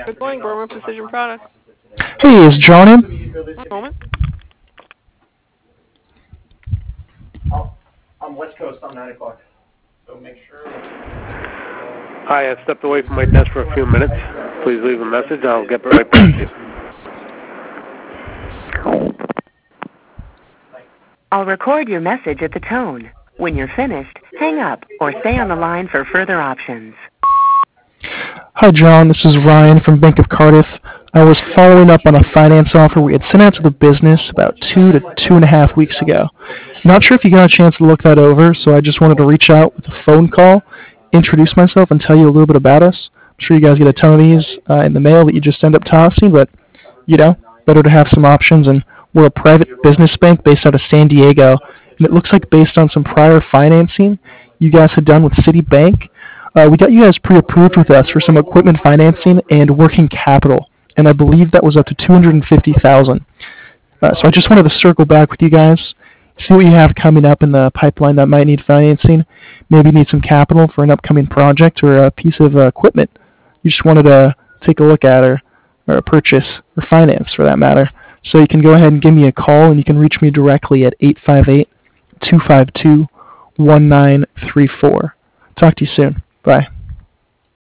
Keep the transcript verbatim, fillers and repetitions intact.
Good morning, Burma Precision Products. Hey, is John in? One moment. I'm West Coast on nine o'clock. So make sure. Hi, I stepped away from my desk for a few minutes. Please leave a message. I'll get right back to you. I'll record your message at the tone. When you're finished, hang up or stay on the line for further options. Hi, John. This is Ryan from Bank of Cardiff. I was following up on a finance offer we had sent out to the business about two to two and a half weeks ago. Not sure if you got a chance to look that over, so I just wanted to reach out with a phone call, introduce myself, and tell you a little bit about us. I'm sure you guys get a ton of these uh, in the mail that you just end up tossing, but, you know, better to have some options. And we're a private business bank based out of San Diego, and it looks like based on some prior financing you guys had done with Citibank, uh, we got you guys pre-approved with us for some equipment financing and working capital, and I believe that was up to two hundred fifty thousand dollars. Uh, so I just wanted to circle back with you guys, see what you have coming up in the pipeline that might need financing, maybe need some capital for an upcoming project or a piece of uh, equipment you just wanted to take a look at or, or purchase or finance for that matter. So you can go ahead and give me a call, and you can reach me directly at eight five eight, two five two, one nine three four. Talk to you soon. Bye.